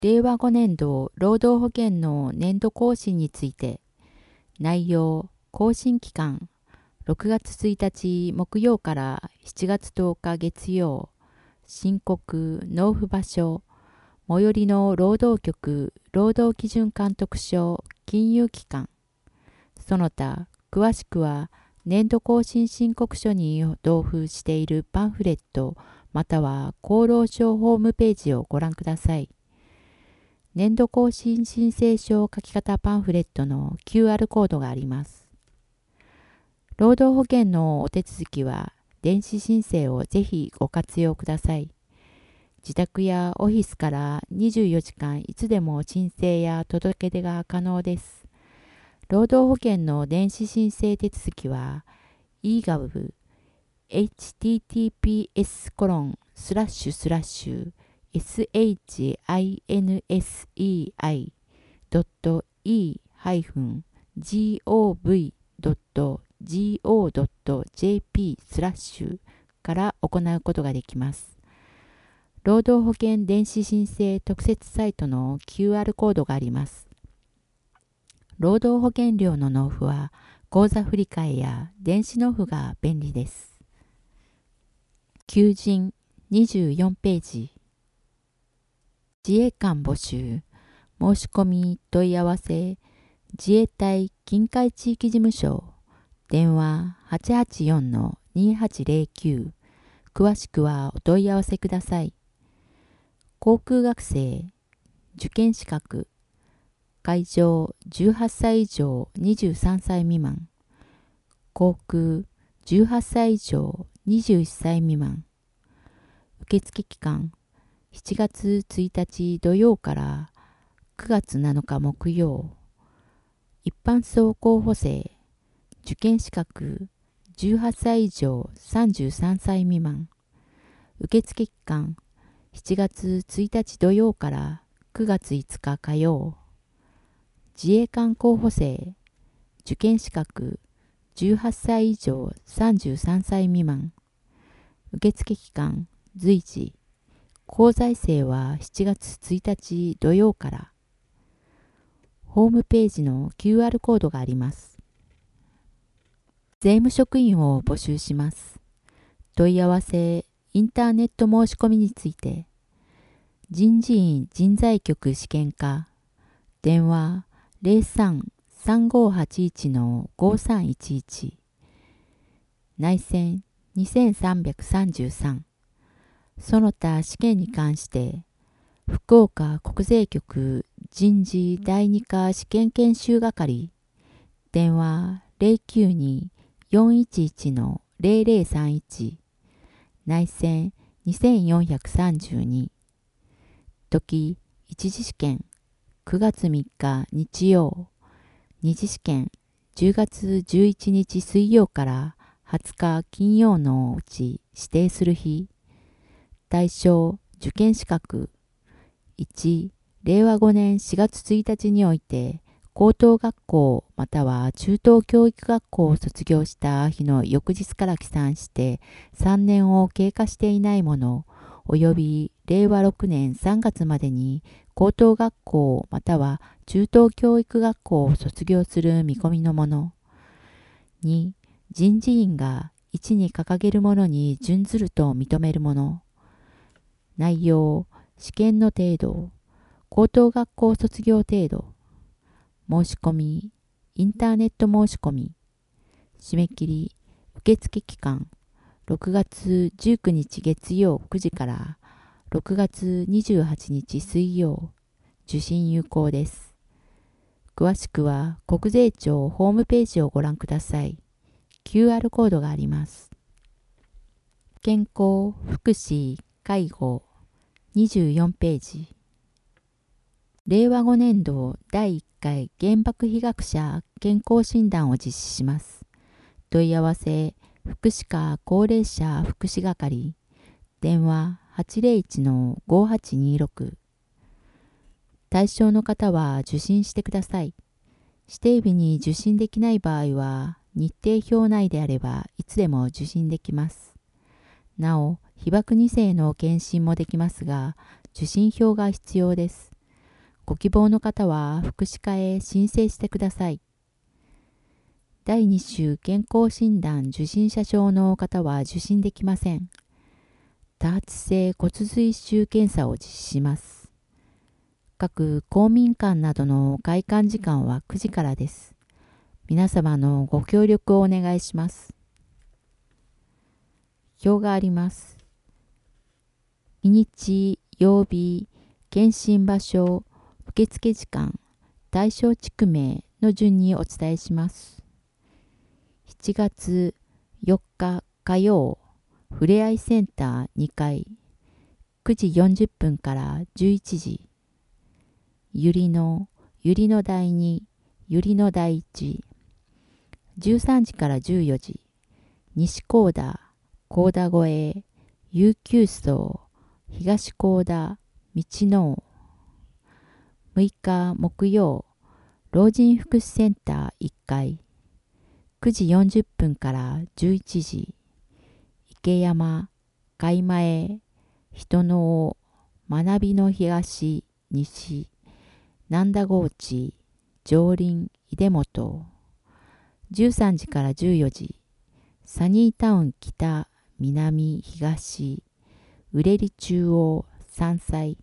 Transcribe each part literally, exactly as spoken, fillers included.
れいわごねんど労働保険の年度更新について、内容、更新期間、ろくがつついたち木曜からしちがつとおか月曜、申告、納付場所、最寄りの労働局、労働基準監督署、金融機関。その他、詳しくは、年度更新申告書に同封しているパンフレット、または厚労省ホームページをご覧ください。年度更新申請書書き方パンフレットの キューアール コードがあります。労働保険のお手続きは、電子申請をぜひご活用ください。自宅やオフィスからにじゅうよじかんいつでも申請や届け出が可能です。労働保険の電子申請手続きは、イーガブ エイチティーティーピーエスコロンスラッシュスラッシュ シンセイドットイーハイフンジーオーブイドットジーオードットジェーピースラッシュから行うことができます。労働保険電子申請特設サイトの キューアール コードがあります。労働保険料の納付は口座振替や電子納付が便利です。求人にじゅうよんページ。自衛官募集、申し込み問い合わせ、自衛隊近海地域事務所、電話 はちはちよんのにはちゼロきゅう、詳しくはお問い合わせください。航空学生、受験資格、会場じゅうはっさい以上にじゅうさんさい未満、航空じゅうはっさい以上にじゅういっさい未満、受付期間しちがつついたち土曜からくがつなのか木曜、一般総候補生、受験資格じゅうはっさい以上さんじゅうさんさい未満、受付期間しちがつついたち土曜からくがついつか火曜、自衛官候補生、受験資格じゅうはっさい以上さんじゅうさんさい未満、受付期間随時、交際生はしちがつついたち土曜から。ホームページの キューアール コードがあります。税務職員を募集します。問い合わせ、インターネット申し込みについて、人事院人材局試験課、電話 ゼロさん さんごはちいちのごさんいちいち、内線にせんさんびゃくさんじゅうさん、その他試験に関して、福岡国税局人事だいに課試験研修係、電話 ゼロきゅうに よんいちいちのゼロゼロさんいち、内線にせんよんひゃくさんじゅうに、時一次試験くがつみっか日曜、二次試験じゅうがつじゅういちにち水曜からはつか金曜のうち指定する日、対象受験資格いち、れいわごねんしがつついたちにおいて高等学校または中等教育学校を卒業した日の翌日から起算してさんねんを経過していないものおよびれいわろくねんさんがつまでに高等学校または中等教育学校を卒業する見込みのもの。に、人事院がいちに掲げるものに準ずると認めるもの。内容、試験の程度、高等学校卒業程度、申し込み、インターネット申し込み、締め切り、受付期間、ろくがつじゅうくにち月曜くじからろくがつにじゅうはちにち水曜、受信有効です。詳しくは国税庁ホームページをご覧ください。キューアール コードがあります。健康、福祉、介護、にじゅうよんページ。れいわごねんどだいいっかい原爆被爆者健康診断を実施します。問い合わせ、福祉課高齢者福祉係、電話 はちゼロいちのごはちにろく。対象の方は受診してください。指定日に受診できない場合は、日程表内であればいつでも受診できます。なお、被爆にせいの検診もできますが、受診票が必要です。 ご希望の方は福祉課へ申請してください。だいに週健康診断受診者証の方は受診できません。多発性骨髄腫検査を実施します。各公民館などの開館時間はくじからです。皆様のご協力をお願いします。表があります。日にち、曜日、検診場所、受付時間、対象地区名の順にお伝えします。しちがつよっか火曜、ふれあいセンターにかい、くじよんじゅっぷんからじゅういちじ。ゆりの、ゆりのだいに、ゆりのだいいち。じゅうさんじからじゅうよじ。西高田、高田越え、悠久荘、東高田、道の尾。むいか木曜、老人福祉センターいっかい、くじよんじゅっぷんからじゅういちじ。池山、海前、人の尾、学びの東、西、なんだ河内、上林、出本。じゅうさんじからじゅうよじ。サニータウン北、南、東、うれり中央、山菜。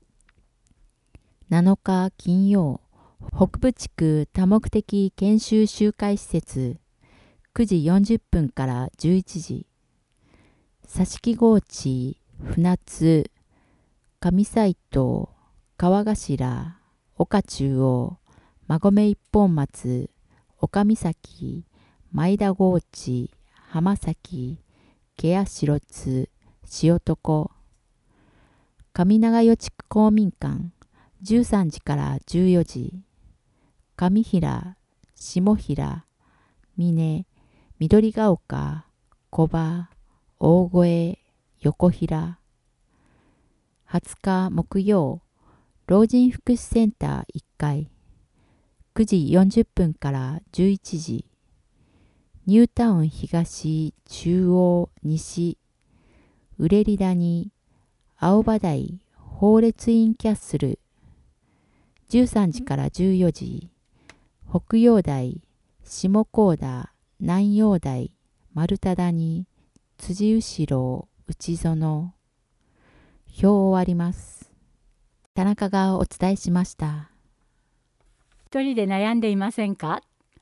なのか金曜、北部地区多目的研修集会施設、くじよんじゅっぷんからじゅういちじ。佐敷河内、船津、上斎藤、川頭、岡中央、馬込一本松、岡岬、前田河内、浜崎、芥屋白津、塩床。上長与地区公民館、じゅうさんじからじゅうよじ。上平、下平、峰、緑が丘、小場、大越、横平。はつか木曜、老人福祉センターいっかい、くじよんじゅっぷんからじゅういちじ。ニュータウン東、中央、西、うれり谷、青葉台、法列院キャッスル。じゅうさんじからじゅうよじ。北陽台、下高田、南陽台、丸太谷、辻後ろ、内園。表を終わります。田中がお伝えしました。 一人で悩んでいませんか？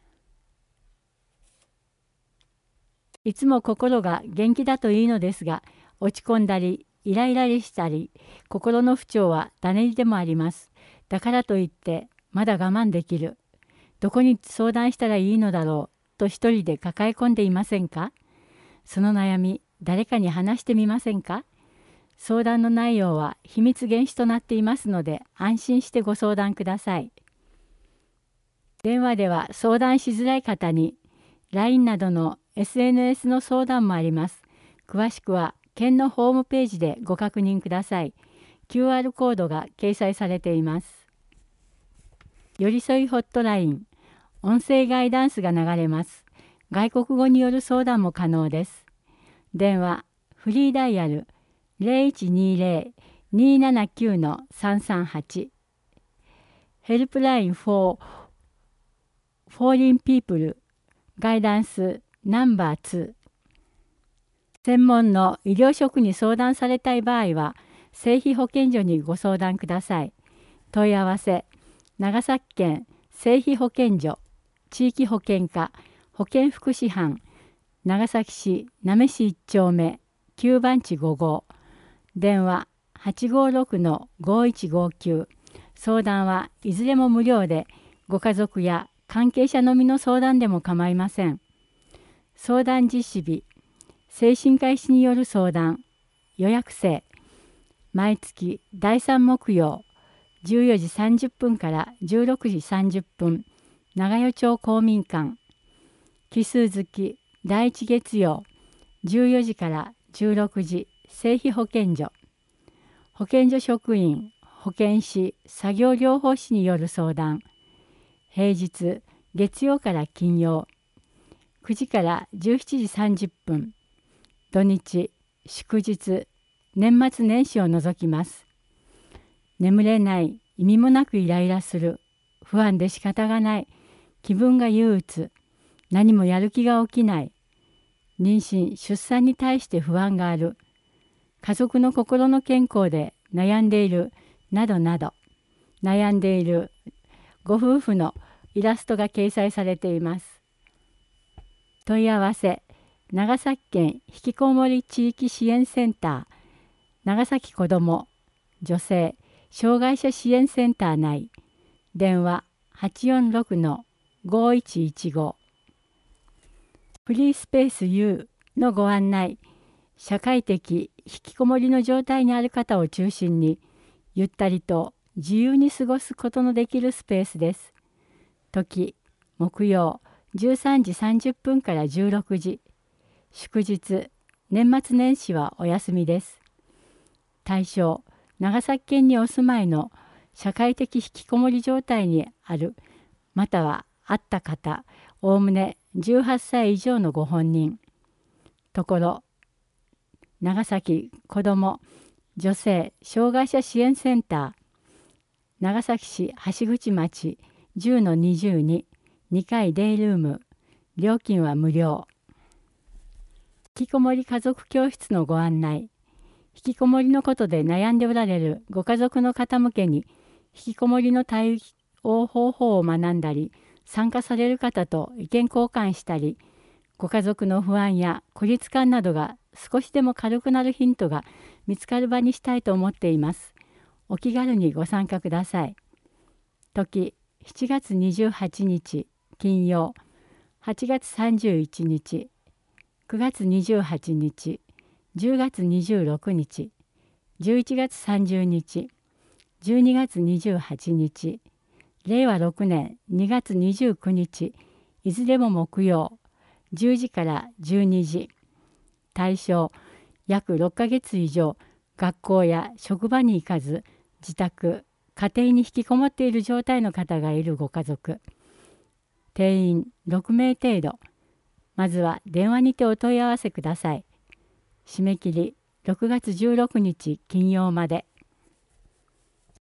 いつも心が元気だといいのですが、落ち込んだり、イライラしたり、心の不調は誰にでもあります。だからといって、まだ我慢できる。どこに相談したらいいのだろうと一人で抱え込んでいませんか？その悩み、誰かに話してみませんか？相談の内容は秘密厳守となっていますので、安心してご相談ください。電話では相談しづらい方に、ライン などの エスエヌエス の相談もあります。詳しくは県のホームページでご確認ください。キューアール コードが掲載されています。寄り添いホットライン、音声ガイダンスが流れます。外国語による相談も可能です。電話、フリーダイヤル ゼロいちにゼロ にーななきゅう さんさんはち。ヘルプライン for Foreign People ガイダンスナンバーツー。専門の医療職に相談されたい場合は、生費保健所にご相談ください。問い合わせ、長崎県生費保健所、地域保健課、保健福祉班、長崎市なめ市いっ丁目きゅうばんちごごう、電話 はちごろくのごいちごきゅう。相談はいずれも無料で、ご家族や関係者のみの相談でも構いません。相談実施日、精神科医師による相談、予約制、毎月だいさん木曜、じゅうよじさんじゅっぷんからじゅうろくじさんじゅっぷん、長与町公民館。奇数月だいいち月曜、じゅうよじからじゅうろくじ、生費保健所。保健所職員、保健師、作業療法士による相談。平日、月曜から金曜、くじからじゅうしちじさんじゅっぷん。土日、祝日、年末年始を除きます。眠れない、 意味もなくイライラする、不安で仕方がない、気分が憂鬱、何もやる気が起きない、妊娠・出産に対して不安がある、家族の心の健康で悩んでいる、などなど、悩んでいるご夫婦のイラストが掲載されています。問い合わせ、長崎県ひきこもり地域支援センター、長崎子ども、女性、障害者支援センター内、電話 はちよんろくのごいちいちご。フリースペース U のご案内、社会的ひきこもりの状態にある方を中心に、ゆったりと自由に過ごすことのできるスペースです。時、木曜じゅうさんじさんじゅっぷんからじゅうろくじ、祝日、年末年始はお休みです。対象、長崎県にお住まいの社会的ひきこもり状態にある、またはあった方、おおむねじゅうはっさい以上のご本人。ところ、長崎子ども女性障害者支援センター、長崎市橋口町 じゅうのにじゅうに、にかいデイルーム、料金は無料。ひきこもり家族教室のご案内、ひきこもりのことで悩んでおられるご家族の方向けに、ひきこもりの対応方法を学んだり、参加される方と意見交換したり、ご家族の不安や孤立感などが少しでも軽くなるヒントが見つかる場にしたいと思っています。お気軽にご参加ください。時、しちがつにじゅうはちにち金曜、はちがつさんじゅういちにち、くがつにじゅうはちにち、じゅうがつにじゅうろくにち、じゅういちがつさんじゅうにち、じゅうにがつにじゅうはちにち、れいわろくねんにがつにじゅうくにち、いずれも木曜、じゅうじからじゅうにじ。対象、約ろっかげつ以上、学校や職場に行かず、自宅、家庭に引きこもっている状態の方がいるご家族。定員ろくめい程度。まずは電話にてお問い合わせください。締め切りろくがつじゅうろくにち金曜まで。